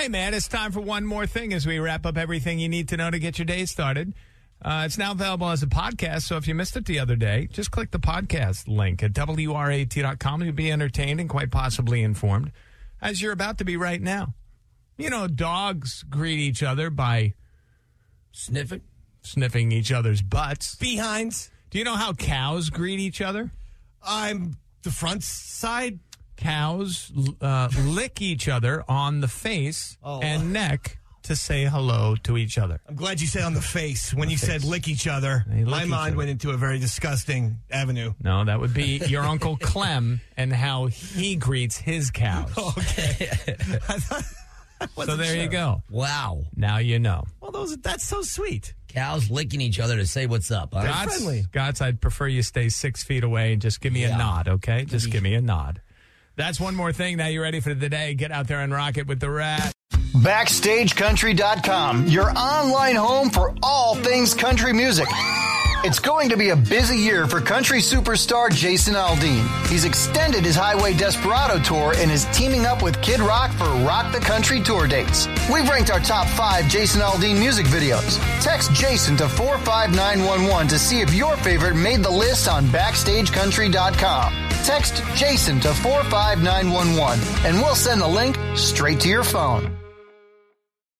Hey, man, it's time for one more thing as we wrap up everything you need to know to get your day started. It's now available as a podcast, so if you missed it the other day, just click the podcast link at WRAT.com. You'll be entertained and quite possibly informed, as you're about to be right now. You know, dogs greet each other by sniffing each other's butts. Behinds. Do you know how cows greet each other? I'm the front side. Cows lick each other on the face and neck to say hello to each other. I'm glad you said on the face. When you said lick each other, my mind went into a very disgusting avenue. No, that would be your Uncle Clem and how he greets his cows. Okay. So there you go. Wow. Now you know. Well, that's so sweet. Cows licking each other to say what's up. Huh? Gots, I'd prefer you stay 6 feet away and just give me a nod, okay? Just give me a nod. That's one more thing. Now you're ready for the day. Get out there and rock it with the Rat. BackstageCountry.com, your online home for all things country music. It's going to be a busy year for country superstar Jason Aldean. He's extended his Highway Desperado tour and is teaming up with Kid Rock for Rock the Country tour dates. We've ranked our top 5 Jason Aldean music videos. Text Jason to 45911 to see if your favorite made the list on BackstageCountry.com. Text Jason to 45911 and we'll send the link straight to your phone.